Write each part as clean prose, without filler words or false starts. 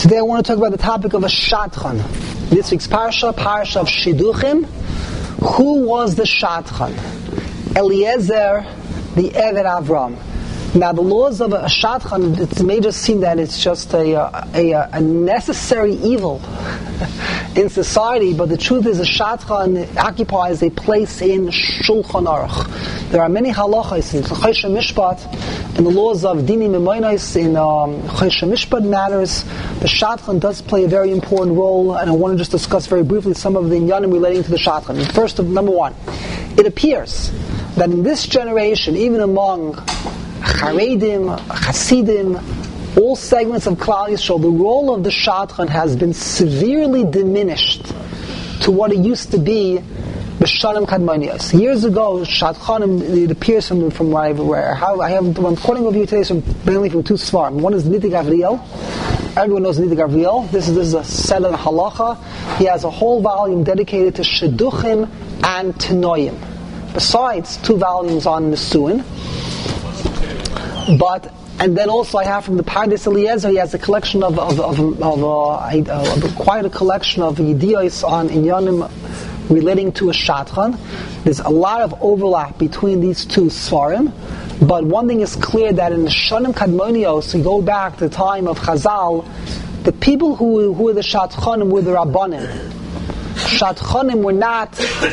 Today I want to talk about the topic of a Shadchan. This week's Parsha of Shidduchim. Who was the Shadchan? Eliezer, the Eved Avram. Now the laws of a Shadchan, it may just seem that it's just a necessary evil in society, but the truth is a Shadchan occupies a place in Shulchan Aruch. There are many halachas in Choshen Mishpat, in the laws of Dinim and Moinos, in Choshen Mishpat matters. The Shadchan does play a very important role, and I want to just discuss very briefly some of the inyanim relating to the Shadchan. First, number one, it appears that in this generation, even among Charedim, Hasidim, all segments of Klal Yisrael, the role of the Shadchan has been severely diminished to what it used to be b'shanim kadmonios. Years ago, Shadchanim, it appears from what I'm quoting of you today mainly from two svarim. One is Nitei Gavriel. Everyone knows Nitei Gavriel. This is a set of halacha. He has a whole volume dedicated to Shidduchim and Tanoim. Besides 2 volumes on Nesuin. And then also I have from the Pardes Eliezer, he has a collection of quite a collection of yediyos on inyanim relating to a Shadchan. There's a lot of overlap between these two svarim, but one thing is clear that in the Shonim Kadmonios, you go back to the time of Chazal, the people who were the Shadchanim were the Rabbanim. Shadchanim were not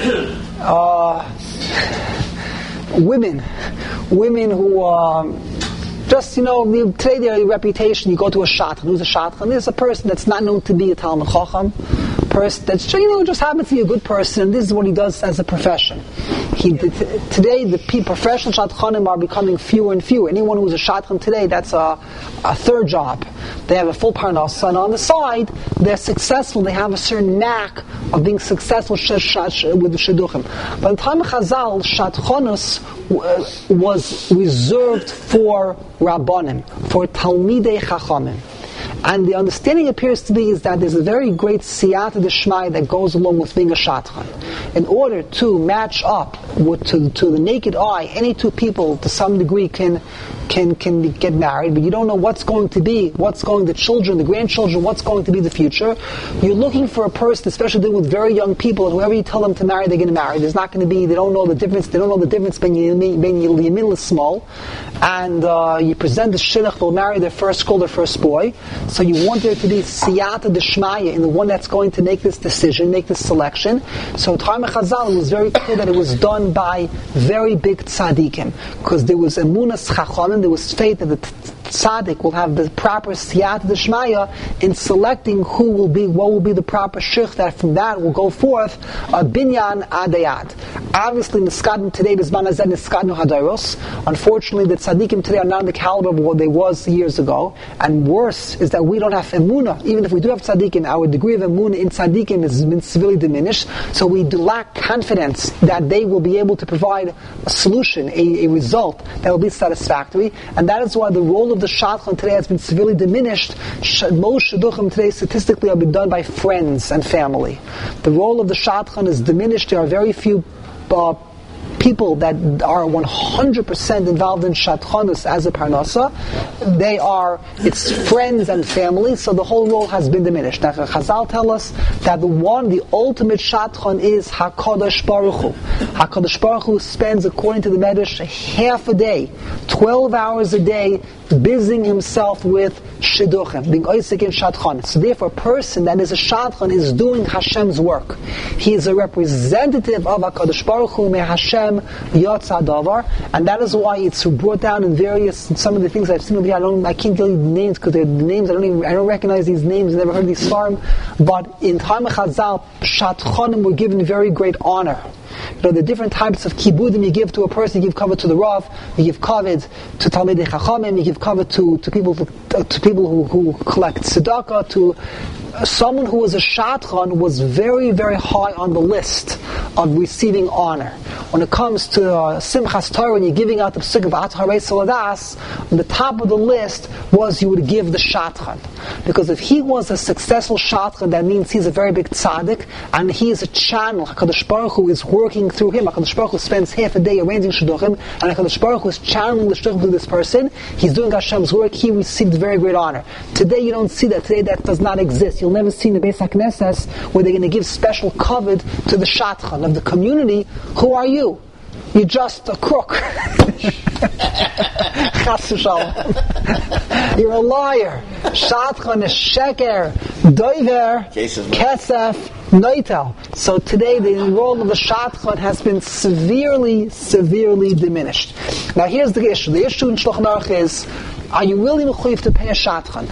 women who just, today their reputation, you go to a Shadchan. Who's a Shadchan? There's a person that's not known to be a Talmud Chacham, person that's, just happens to be a good person, and this is what he does as a profession. Today, the professional Shadchanim are becoming fewer and fewer. Anyone who's a Shadchan today, that's a third job. They have a full parnasa, and on the side, they're successful. They have a certain knack of being successful with the Shidduchim. But in the time of Chazal, Shadchanus was reserved for Rabbanim, for Talmidei Chachamim. And the understanding appears to be is that there's a very great siyata d'shmai that goes along with being a Shadchan. In order to match up to the naked eye, any two people to some degree can get married, but you don't know the children, the grandchildren, what's going to be the future. You're looking for a person, especially dealing with very young people, and whoever you tell them to marry, they're going to marry. There's not going to be, they don't know the difference between Yemil small, and you present the shidduch, they'll marry their first girl, their first boy. So you want there to be siyata d'shmaya in the one that's going to make this decision, make this selection. So time of Chazal, it was very clear that it was done by very big tzaddikim, because there was emunas chachamim, there was faith that the tzaddik will have the proper siyata d'shmaya in selecting what will be the proper shich that from that will go forth binyan adayat. Obviously, niskadim today, b'zman hazeh niskadnu hadayros. Unfortunately, the tzaddikim today are not on the caliber of what they was years ago. And worse is that we don't have emunah. Even if we do have tzaddikim, our degree of emunah in tzaddikim has been severely diminished. So we lack confidence that they will be able to provide a solution, a result that will be satisfactory. And that is why the role of the Shadchan today has been severely diminished. Most Shidduchim today statistically are being done by friends and family. The role of the Shadchan is diminished. There are very few people that are 100% involved in Shadchanus as a parnasa. It's friends and family, so the whole role has been diminished. Now, Chazal tell us that the ultimate Shadchan is HaKadosh Baruch Hu. HaKadosh Baruch Hu spends, according to the Medrash, half a day, 12 hours a day, busying himself with Shidduchim, being Oisik in Shadchan. So therefore, a person that is a Shadchan is doing Hashem's work. He is a representative of HaKadosh Baruch Hu, May Hashem Yotza Davar, and that is why it's brought down in some of the things I've seen over here. I can't tell you the names because they're the names I don't recognize these names. I've never heard these farm. But in time of Chazal, Shadchanim were given very great honor. The different types of kibudim you give to a person. You give cover to the Rav, you give cover to Talmidei Chachamim, you give cover to people who collect tzedakah, to someone who was a Shadchan was very, very high on the list of receiving honor. When it comes to Simchas Torah, when you're giving out the Pesuk of At Harei Saladas, on the top of the list was you would give the Shadchan. Because if he was a successful Shadchan, that means he's a very big tzaddik, and he is a channel. HaKadosh Baruch Hu is working working through him. HaKadosh Baruch Hu spends half a day arranging shidduchim, and HaKadosh Baruch Hu is channeling the shidduchim to this person. He's doing Hashem's work. He received very great honor. Today you don't see that. Today that does not exist. You'll never see in the Beis HaKnesses where they're going to give special kavod to the shadchan of the community. Who are you? You're just a crook. Chas v'shalom. You're a liar. Shadchan is sheker, doiver, kesef, noitel. So today the role of the shadchan has been severely diminished. Now here's the issue. The issue in Shulchan Aruch is, are you really mechuyev to pay a shadchan?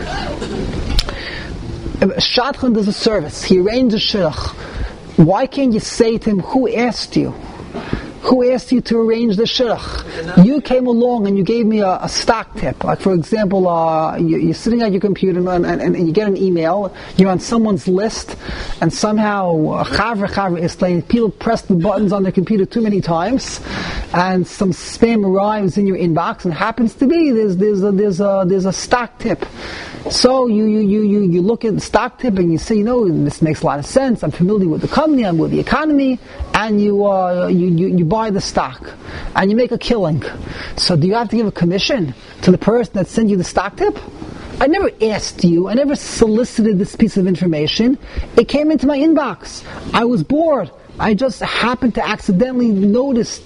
A shadchan does a service. He arranges shidduch. Why can't you say to him, who asked you? Who asked you to arrange the shidduch? You came along and you gave me a stock tip. Like for example, you're sitting at your computer and you get an email. You're on someone's list, and somehow chavre is playing. People press the buttons on their computer too many times, and some spam arrives in your inbox, and it happens to be there's a stock tip. So you look at the stock tip and you say, this makes a lot of sense. I'm familiar with the company, I'm with the economy, and you buy the stock and you make a killing. So do you have to give a commission to the person that sent you the stock tip? I never asked you. I never solicited this piece of information. It came into my inbox. I was bored. I just happened to accidentally notice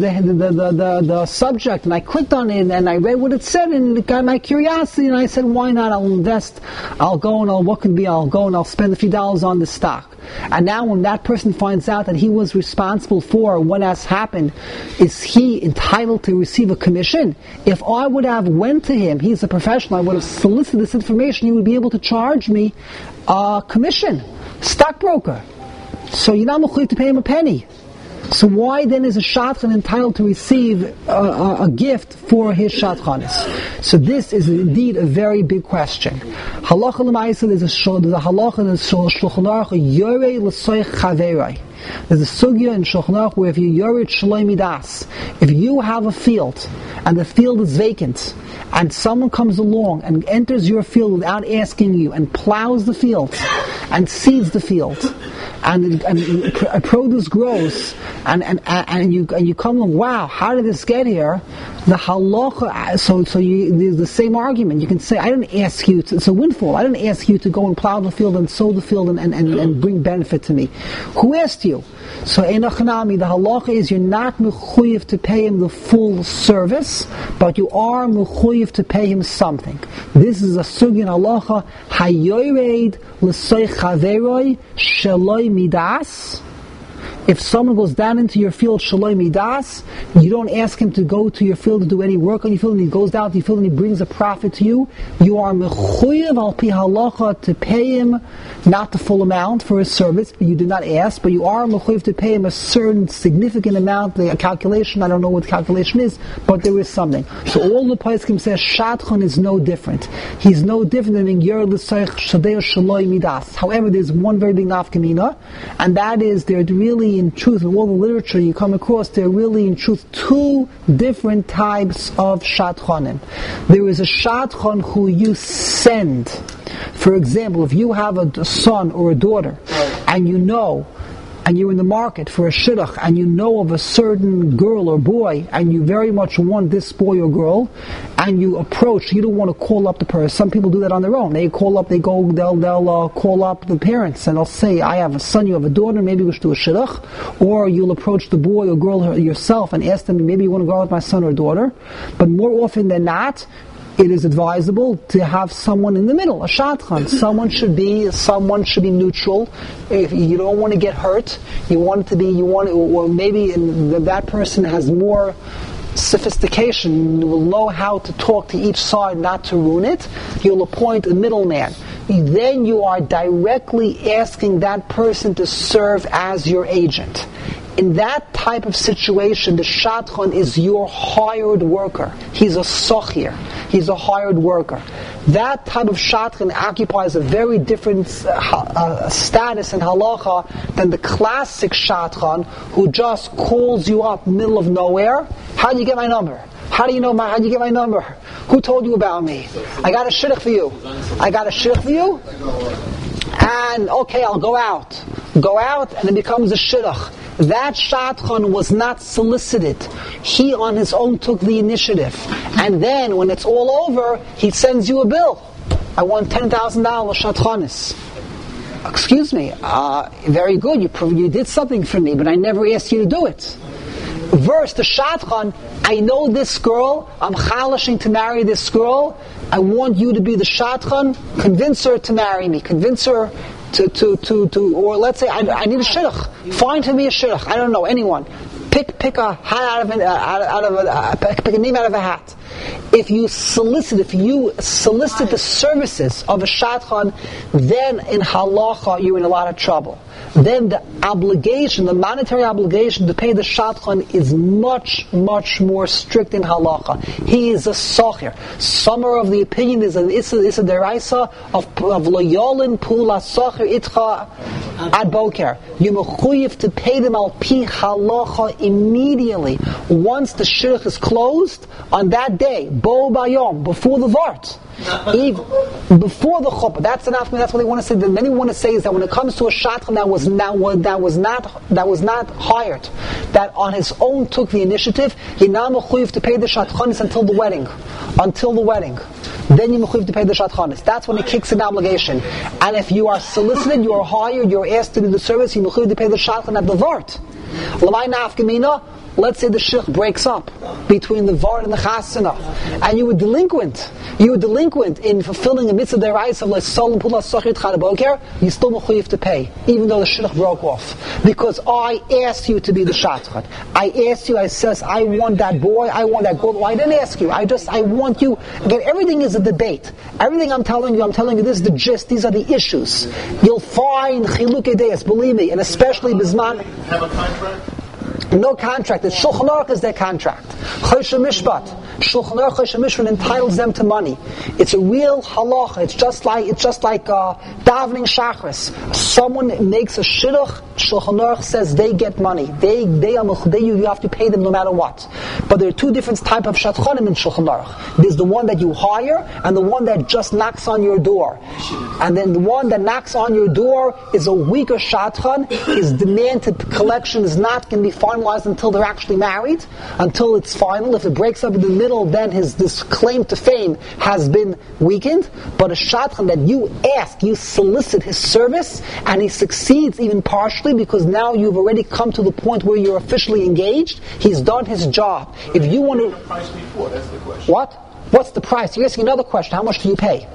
the subject, and I clicked on it and I read what it said, and it got my curiosity, and I said, why not? I'll invest. I'll go and I'll spend a few dollars on this stock. And now when that person finds out that he was responsible for what has happened, is he entitled to receive a commission? If I would have went to him, he's a professional, I would have solicited this information, he would be able to charge me a commission. Stockbroker. So you're not mechuyev to pay him a penny. So why then is a shadchan entitled to receive a gift for his shadchanis? So this is indeed a very big question. Halacha l'maisa, there's a halacha in Shulchan Aruch, yorei l'soich chaveroi. There's a sugya in Shulchan Aruch where if you yored shaloi midas, if you have a field and the field is vacant, and someone comes along and enters your field without asking you and plows the field and seeds the field, and produce grows, and you come along, wow, how did this get here? The halacha, there's the same argument. You can say, I didn't ask you, it's a windfall. I didn't ask you to go and plow the field and sow the field and bring benefit to me. Who asked you? So enochanami, the halacha is you're not mechuyev to pay him the full service, but you are mechuyev to pay him something. This is a sugya in halacha, hayored l'soich chaveroi shaloi midas. If someone goes down into your field, shaloi midas, you don't ask him to go to your field to do any work on your field, and he goes down to your field and he brings a profit to you, you are mechuyev al pi halacha to pay him not the full amount for his service, but you did not ask, but you are mechuyev to pay him a certain significant amount, the calculation, I don't know what the calculation is, but there is something. So all the poskim says shadchan is no different. He's no different than yer l'soich shadeo shaloi midas. However, there's one very big nafkamina, and that is they're really in truth, in all the literature you come across, there are really in truth two different types of shadchanim. There is a shadchan who you send. For example, if you have a son or a daughter, and and you're in the market for a shidduch, and you know of a certain girl or boy, and you very much want this boy or girl, and you approach, you don't want to call up the person. Some people do that on their own. They'll call up the parents, and they'll say, I have a son, you have a daughter, maybe we should do a shidduch. Or you'll approach the boy or girl yourself and ask them, maybe you want to go out with my son or daughter. But more often than not, it is advisable to have someone in the middle, a shadchan. Someone should be neutral. If you don't want to get hurt, or maybe that person has more sophistication, will know how to talk to each side, not to ruin it. You'll appoint a middleman. Then you are directly asking that person to serve as your agent. In that type of situation, the shadchan is your hired worker. He's a sochir. He's a hired worker. That type of shadchan occupies a very different status in halacha than the classic shadchan who just calls you up middle of nowhere. How do you get my number? How do you get my number? Who told you about me? I got a shidduch for you. And okay, I'll go out, and it becomes a shidduch. That shadchan was not solicited. He on his own took the initiative. And then when it's all over, he sends you a bill. I want $10,000 shadchanis. Excuse me, very good, you did something for me, but I never asked you to do it. Verse the shadchan, I know this girl, I'm chalashing to marry this girl, I want you to be the shadchan, convince her to marry me, convince her to or let's say I need a shidduch, find for me a shidduch, I don't know, anyone. Pick a hat pick a name out of a hat. If you solicit the services of a shadchan, then in halacha you're in a lot of trouble. Then the obligation, the monetary obligation to pay the shadchan is much, much more strict in halacha. He is a socher. Some are of the opinion is a deraisa of loyolin pula socher itcha ad boker. You mechuyev to pay them al pi halacha immediately. Once the shidduch is closed, on that day, bo bayom, before the vart. Before the chuppah, that's enough. That's what they want to say. Many want to say is that when it comes to a shadchan that was not hired, that on his own took the initiative, he now mechuyev to pay the shadchanis until the wedding. Then you mechuyev to pay the shadchanis. That's when it kicks in obligation. And if you are solicited, you are hired, you are asked to do the service, you mechuyev to pay the shadchan at the vart. L'may nafkamina. Let's say the shidduch breaks up between the vart and the chasana, and you were delinquent in fulfilling a mitzvah deraisa of l'solim pula socher itcha boker, you still mechuyev to pay, even though the shidduch broke off, because I asked you to be the shadchan. I asked you. I says I want that boy. I want that girl. Well, I didn't ask you. I want you. Again, everything is a debate. Everything I'm telling you, this is the gist. These are the issues. You'll find chilukei deis, believe me, and especially bisman. Have a contract. No contract. The Shulchan Aruch is their contract. Choshen Mishpat. Shulchan Aruch Choshen Mishpat entitles them to money. It's a real halacha. It's just like davening shachris. Someone makes a shidduch. Shulchan Aruch says they get money. You have to pay them no matter what. But there are two different types of shadchanim in Shulchan Aruch. There's the one that you hire and the one that just knocks on your door. And then the one that knocks on your door is a weaker shadchan. His demand to collection is not going to be finalized until they're actually married, until it's final. If it breaks up in the middle, then this claim to fame has been weakened. But a shadchan that you ask, you solicit his service, and he succeeds even partially because now you've already come to the point where you're officially engaged. He's done his job. If you want to, the price before, that's the question. What? What's the price? You're asking another question. How much do you pay?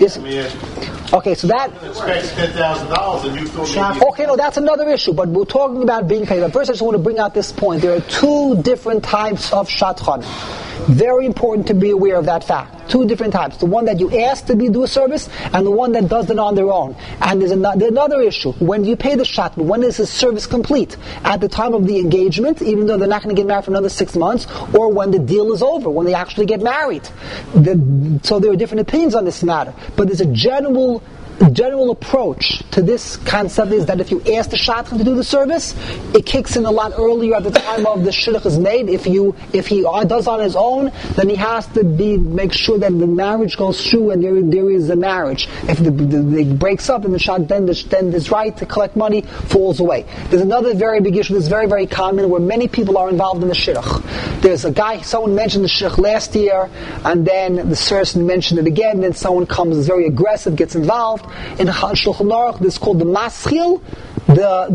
Okay, so that. Expects $10,000 and you feel. Okay, no, that's another issue. But we're talking about being paid. But first, I just want to bring out this point. There are two different types of shadchan. Very important to be aware of that fact. Two different types. The one that you ask to do a service, and the one that does it on their own. And there's another issue. When you pay the shadchan, when is his service complete? At the time of the engagement, even though they're not going to get married for another 6 months, or when the deal is over, when they actually get married. So there are different opinions on this matter. But there's a general approach to this concept is that if you ask the shadchan to do the service, it kicks in a lot earlier at the time of the shidduch is made. If he does on his own, then he has to make sure that the marriage goes through and there is a marriage. If it breaks up, then his right to collect money falls away. There's another very big issue that's very, very common where many people are involved in the shidduch. There's a guy, someone mentioned the shidduch last year, and then the person mentioned it again, then someone comes very aggressive, gets involved. In Shulchan Aruch, this is called the maschil, the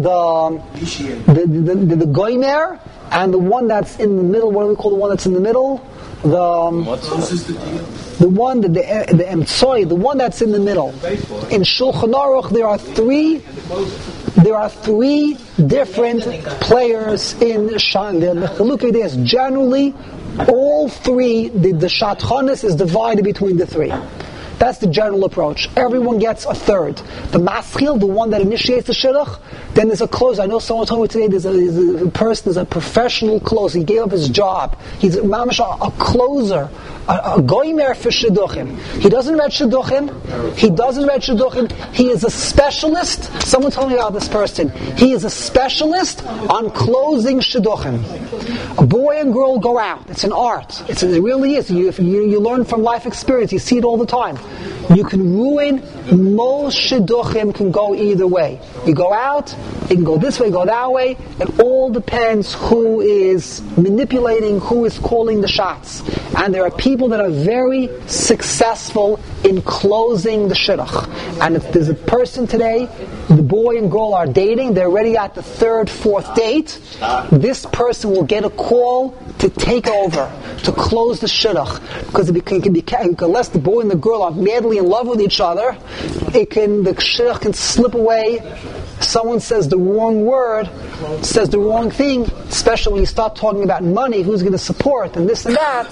goymer, and the one that's in the middle. What do we call the one that's in the middle? The one that the emtsoi, the one that's in the middle. In Shulchan Aruch, there are three different players in Shan. The chalukei deis. Generally, all three. The shadchanis is divided between the three. That's the general approach. Everyone gets a third. The maschil, the one that initiates the shidduch, then there's a closer. I know someone told me today there's a person, there's a professional closer. He gave up his job. He's a closer, a goymer for shidduchim. He doesn't read shidduchim. He is a specialist. Someone told me about this person. He is a specialist on closing shidduchim. A boy and girl go out. It's an art. It really is. You learn from life experience. You see it all the time. You can ruin. Most shidduchim can go either way. You go out, it can go this way, go that way. It all depends who is manipulating, who is calling the shots. And there are people that are very successful in closing the shidduch. And if there's a person today, the boy and girl are dating, they're already at the third, fourth date, this person will get a call to take over, to close the shidduch. Because unless the boy and the girl are madly in love with each other, the shidduch can slip away. Someone says the wrong word, says the wrong thing, especially when you start talking about money, who's going to support, and this and that.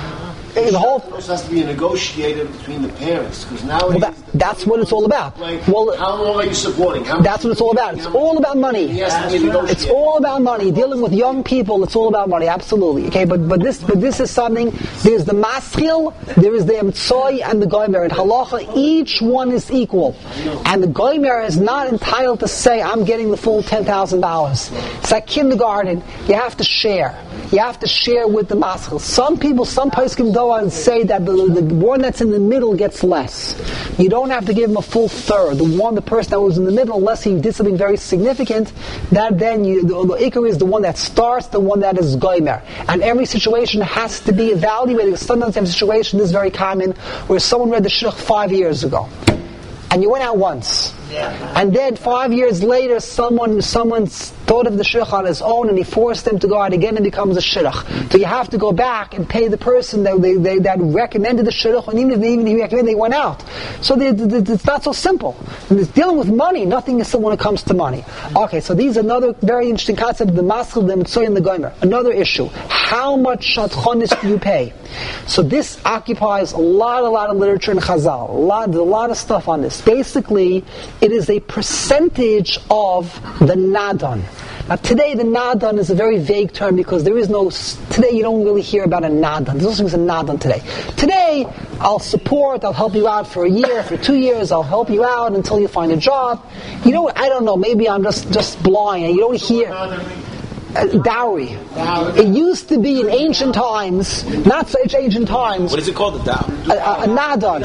The whole has to be negotiated between the parents, because now that's what it's all about. Well, how long are you supporting? That's what it's all about. It's all about money. It's all about money. Dealing with young people, it's all about money. Absolutely. Okay, but this is something. There's the maschil, there is the emtsoi, and the goymer. In halacha, each one is equal, and the goymer is not entitled to say, "I'm getting the full $10,000." It's like kindergarten. You have to share. You have to share with the maschil. Some people, some places can go and say that the one that's in the middle gets less. You don't have to give him a full third. The person that was in the middle, unless he did something very significant, that then the ikar is the one that starts, the one that is goymer. And every situation has to be evaluated. Sometimes you have a situation, this is very common, where someone read the shidduch 5 years ago, and you went out once. And then 5 years later, someone thought of the shidduch on his own, and he forced them to go out again, and becomes a shidduch. So you have to go back and pay the person that recommended the shidduch, and even if he recommended, they went out. So it's not so simple. And it's dealing with money. Nothing is simple when it comes to money. Okay, so these are another very interesting concept: the maschil, the mitzvah, and the goymer. Another issue: how much shadchanis do you pay? So this occupies a lot of literature in Chazal. A lot of stuff on this. Basically, it is a percentage of the nadan. Now today the nadan is a very vague term, because today you don't really hear about a nadan. There's no such thing as a nadan today. Today, I'll help you out for a year, for 2 years, I'll help you out until you find a job. You know, I don't know, maybe I'm just blind, and you don't hear... dowry. It used to be in ancient times, not such ancient times. What is it called? A dowry? A nadan.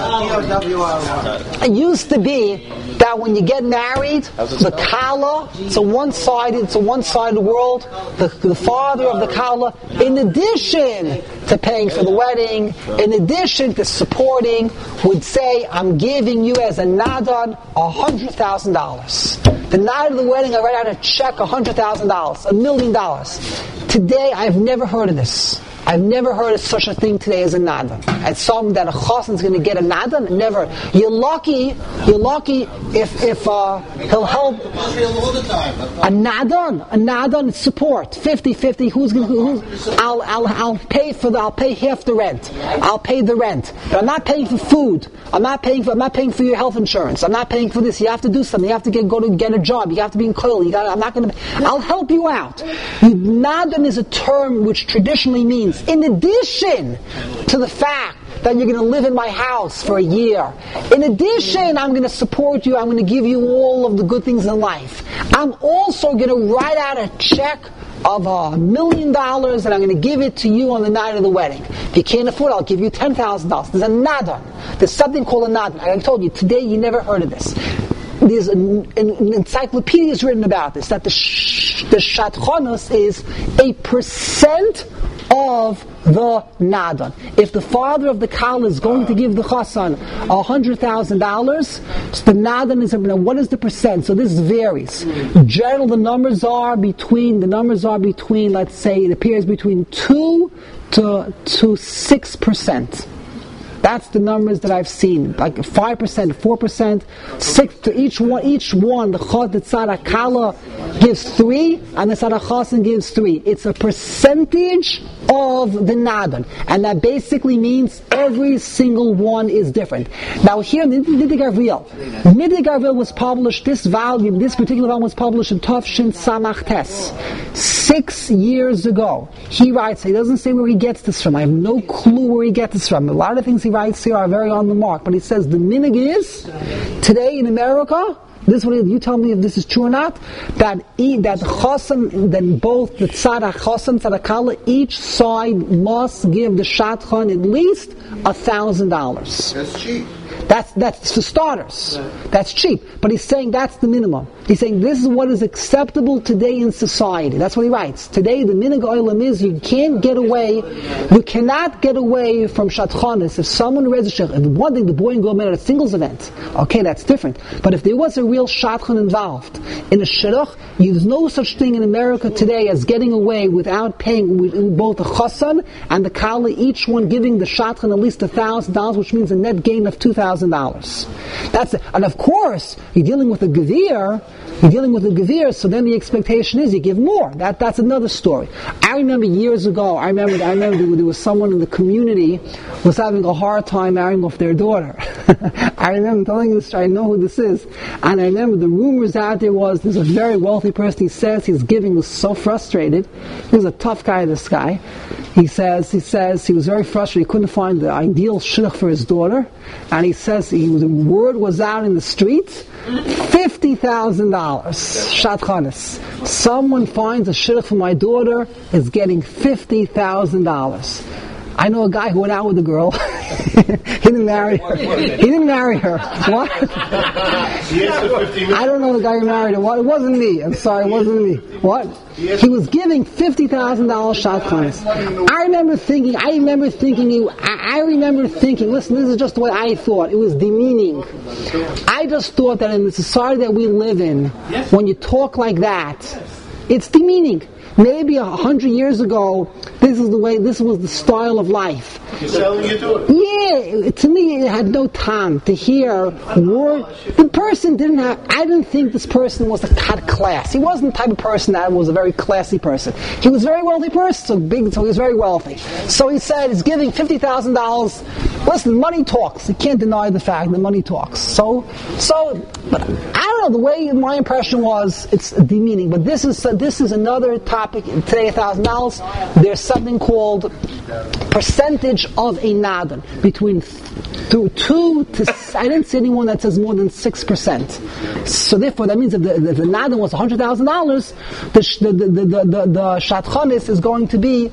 It used to be that when you get married, the kala, it's a one-sided world. The father of the kala, in addition to paying for the wedding, in addition to supporting, would say, "I'm giving you as a nadan $100,000. The night of the wedding, I write out a check, $100,000, $1 million. Today, I've never heard of this. I've never heard of such a thing today as a nadan. And some that a chassan is going to get a nadan, never. You're lucky if he'll help. A nadan is support, 50-50. I'll pay half the rent. I'll pay the rent. But I'm not paying for food. I'm not paying for your health insurance. I'm not paying for this. You have to do something. You have to get a job. You have to be in koil. I'll help you out. Nadan is a term which traditionally means, in addition to the fact that you're going to live in my house for a year, in addition, I'm going to support you, I'm going to give you all of the good things in life, I'm also going to write out a check of $1 million, and I'm going to give it to you on the night of the wedding. If you can't afford it, I'll give you $10,000. There's a nadan. There's something called a nadan. I told you, today you never heard of this. There's an encyclopedia is written about this, that the shadchanos is a percent of the nadan. If the father of the kala is going to give the chassan $100,000, so the nadan is, what is the percent? So this varies. Generally, the numbers are between, let's say, it appears between 2 to 6%. That's the numbers that I've seen, like 5%, 4%, 6% to each one. The tzad kala gives 3, and the tzad chassan gives 3. It's a percentage of the nadan, and that basically means every single one is different. Now here in Midig Arvil was published. This particular volume was published in Tafshin Samach Tes 6 years ago. He writes, he doesn't say where he gets this from. I have no clue where he gets this from. A lot of things he writes here are very on the mark, but he says the minig is today in America. This one, you tell me if this is true or not. That chasam, then both the tzad chasam, tzad kala, each side must give the shadchan at least $1,000. That's cheap. That's for starters. That's cheap. But he's saying that's the minimum. He's saying this is what is acceptable today in society. That's what he writes. Today the minhag olam is you cannot get away from shatchanis. If someone reads a shidduch, if one thing the boy and girl met at a singles event, okay, that's different. But if there was a real shatchan involved in a shidduch, there's no such thing in America today as getting away without paying with both the chassan and the kala, each one giving the shatchan at least $1,000, which means a net gain of $2,000. That's it. And of course, you're dealing with a gevir, so then the expectation is you give more. That's another story. I remember years ago, I remember there was someone in the community was having a hard time marrying off their daughter. I remember telling this story, I know who this is, and I remember the rumors out there was there's a very wealthy person, he says his giving was so frustrated. He was a tough guy, this guy. He says he was very frustrated, he couldn't find the ideal shidduch for his daughter, and he says the word was out in the streets, $50,000 shatchanis. Someone finds a shidduch for my daughter is getting $50,000. I know a guy who went out with a girl. He didn't marry her. What? I don't know the guy who married her. What? It wasn't me. I'm sorry, it wasn't me. What? He was giving $50,000 shatchanis. I remember thinking, listen, this is just the way I thought. It was demeaning. I just thought that in the society that we live in, when you talk like that, it's demeaning. Maybe 100 years ago, this was the style of life. You're selling your daughter. Yeah, to me it had no time to hear word. The person I didn't think this person was a cut class. He wasn't the type of person that was a very classy person. He was a very wealthy person, so he was very wealthy. So he said he's giving $50,000. Listen, money talks. You can't deny the fact that money talks. So, but I don't know, the way my impression was, it's demeaning. But this is another topic. Today, $1,000. There's something called percentage of a nadan between 2 to I didn't see anyone that says more than 6%. So therefore, that means if the nadan was $100,000, the shatchanis is going to be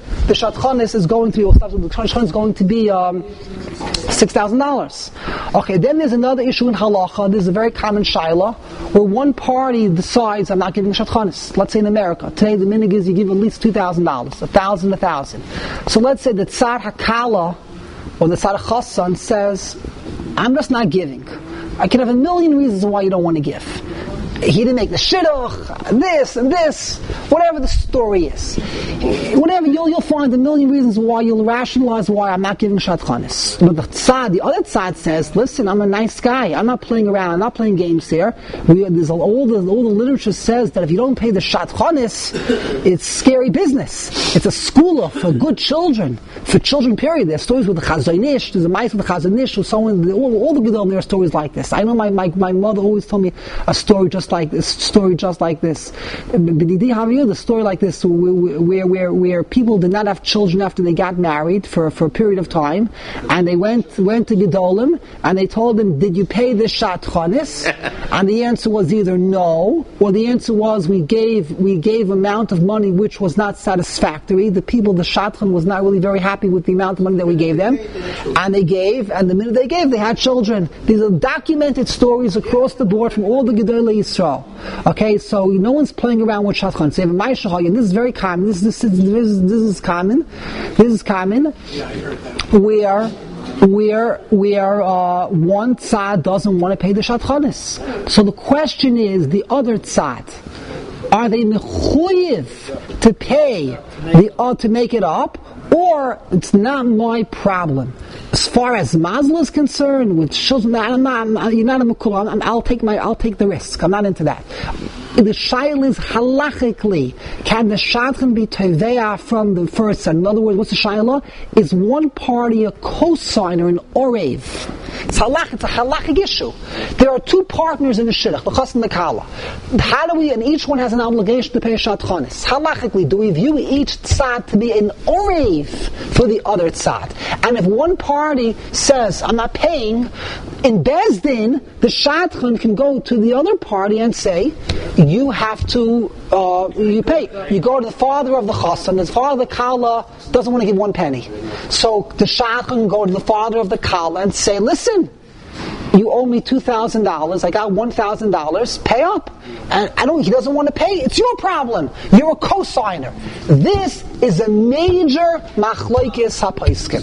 $6,000. Okay, then there's another issue in halacha. There's a very common shaila where one party decides I'm not giving shatchanis. Let's say in America today the minhag is you give at least $2,000, $1,000. So let's say the tzad hakala or the tzad chassan says I'm just not giving. I can have a million reasons why you don't want to give. He didn't make the shidduch, this and this, whatever the story is. Whatever, you'll find a million reasons why you'll rationalize why I'm not giving shatchanis. But the other tzad says, listen, I'm a nice guy. I'm not playing around. I'm not playing games here. All the literature says that if you don't pay the shatchanis, it's scary business. It's a skula for good children. For children, period. There's stories with the Chazon Ish. There's a mice with the Chazon Ish. All the Gedolim, there are stories like this. I know my mother always told me a story just like this. The story like this, where people did not have children after they got married for a period of time, and they went to Gedolim, and they told them, did you pay the shatchanis? And the answer was either no, or the answer was we gave amount of money which was not satisfactory. The shatchan was not really very happy with the amount of money that we gave them, and they gave, and the minute they gave, they had children. These are documented stories across the board from all the Gedolei Yisrael. Okay, so no one's playing around with shatchan. So this is very common. This is common. This is common. Yeah, I heard that. Where one tzad doesn't want to pay the shatchanis. So the question is, the other tzad, are they mechuyev to pay to make it up, or it's not my problem? As far as mazel is concerned, with children, you're not a mekul. I'll take the risk. I'm not into that. The shail is halachically, can the shadchan be teveah from the first side? In other words, what's the shayla? Is one party a cosigner, an orev? It's a halachic issue. There are two partners in the shidduch, the chas and the kala. How do we, and each one has an obligation to pay shatchanis. Halachically, do we view each tzad to be an orev for the other tzad? And if one party says, I'm not paying, in Bezdin, the shadchan can go to the other party and say, you have to, you pay. You go to the father of the chassan, the father of the kala doesn't want to give one penny. So the shadchan can go to the father of the kala and say, listen, You owe me $2,000. I got $1,000. Pay up. And he doesn't want to pay. It's your problem. You're a co-signer. This is a major machlokes hapaiskim.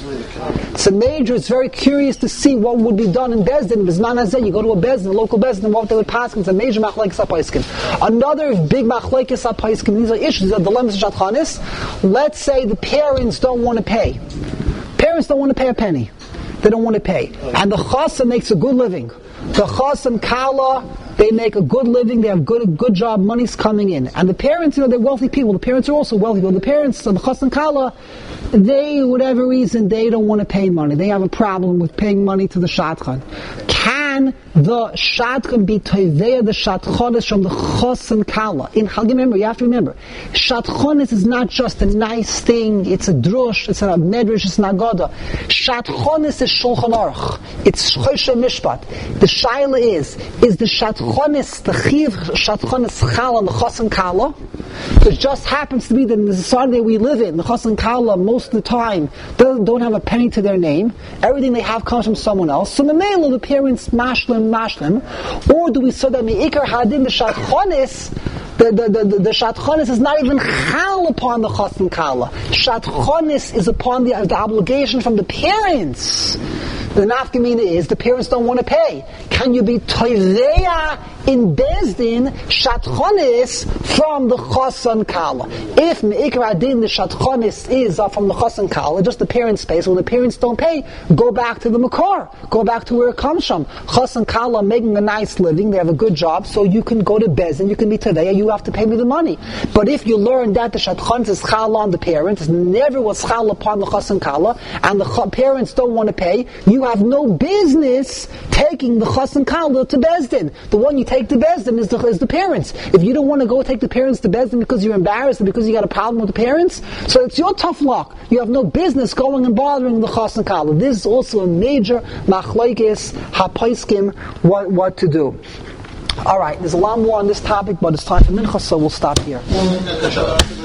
It's very curious to see what would be done in Bezdin. Bisman hazeh, you go to a Bezdin, a local Bezdin, what they would pass. It's a major machlokes hapaiskim. Another big machlokes hapaiskim. These are issues, these are dilemmas of Shadchanis. Let's say the parents don't want to pay. Parents don't want to pay a penny. They don't want to pay. And the chassan makes a good living. The chassan kala, they make a good living, they have good job, money's coming in. And the parents, they're wealthy people. The parents are also wealthy people. The parents, the chassan kala, they, whatever reason, they don't want to pay money. They have a problem with paying money to the shadchan. Can the shadchan be toivea the shadchanis from the chassan kala? Remember, you have to remember, shadchanis is not just a nice thing, it's a drush, it's a medrash, it's an agada. Shadchanis is shulchan aruch. It's choshe mishpat. The shaila is the shadchanis, the chiv shadchanis chala and the chassan kala? It just happens to be that in the society that we live in, the chassan kala most of the time don't have a penny to their name. Everything they have comes from someone else. So the male of the parents mashlim, or do we say that me'ikar hadin the shadchanis? The shadchanis is not even chal upon the chassan kala. Shadchanis is upon the obligation from the parents. The nafkamina is the parents don't want to pay. Can you be toireya in Bezdin shadchanis from the chassan kala? If me'ikar adin the shadchanis is from the chassan kala, just the parents pay. So when the parents don't pay, go back to the makar, go back to where it comes from. Chassan kala making a nice living, they have a good job, so you can go to Bezdin, you can be toireya, you have to pay me the money. But if you learn that the shadchanis is chal on the parents, it never was chal upon the chassan kala, and the parents don't want to pay, you have no business taking the chassan kala to Bezdin. The one you take to Bezdin is the parents. If you don't want to go take the parents to Bezdin because you're embarrassed and because you got a problem with the parents, so it's your tough luck. You have no business going and bothering the chassan kala. This is also a major machlokes hapaiskim what to do. Alright, there's a lot more on this topic, but it's time for mincha, so we'll stop here.